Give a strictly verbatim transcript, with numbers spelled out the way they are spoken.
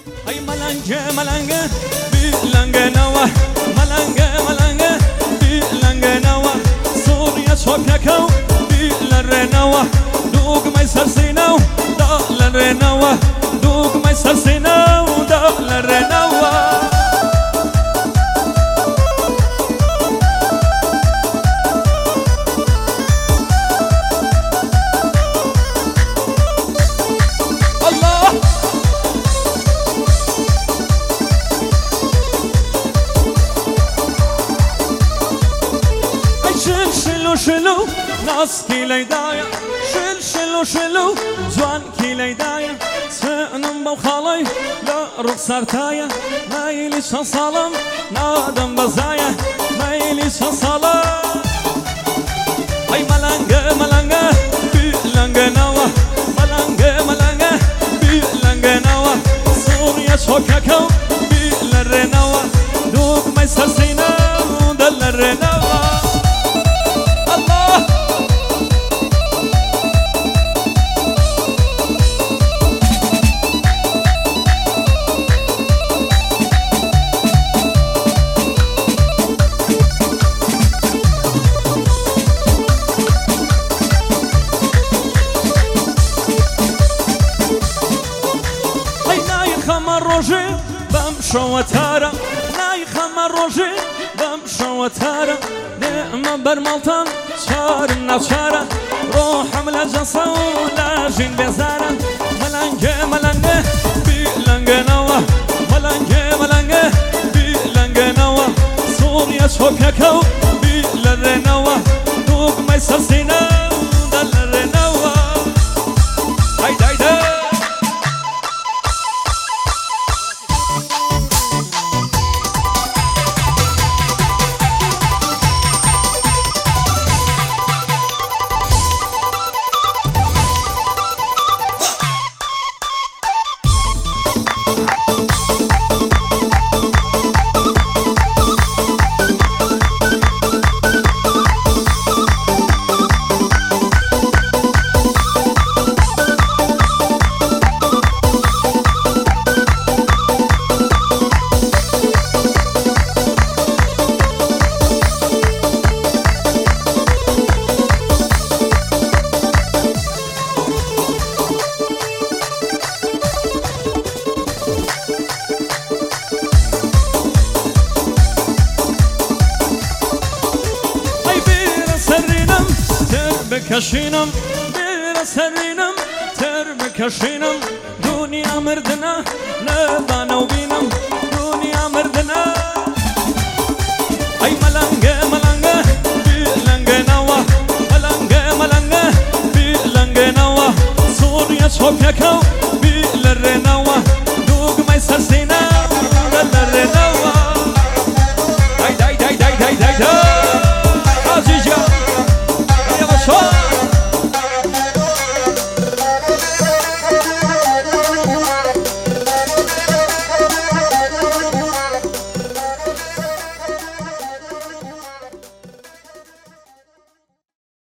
ای ملنگه ملنگه بی لنگه نوه ملنگه ملنگه بی لنگه نوه سوریه چوککو بی لره نوه دوگ می سرسینو دا لره نوه دوگ می سرسینو دا لره نوه شلو ناس کی لیدایا شل شلو شلو جوان کی لیدایا سنم بو خالی لا رخصار تایا مایلی شان سالم نادم بزایا مایلی شان سالم ای ملنگه ملنگه بی لنگه نوا ملنگه ملنگه بی لنگه نوا سوریا چوککو بی لره نوا دوگ می سرسینه دل لره نوا روژه بم شو تارم نای خمر روژه بم شو تارم نعم برمالتم چارم نفشارم روحم لجنسا و لاجین بزارم ملنگه ملنگه بی لنگه نوا ملنگه ملنگه بی لنگه نوا سوریا چوککو بی لره نوا دوگ می سرسینه دل لره نوا هایده هایده بکشینم بیر سرینم تر بکشینم دنیا مردنه نبانو بینم دنیا مردنه ای ملنگه ملنگه بی لنگه نوا ملنگه ملنگه بی لنگه نوا سوریا چوککو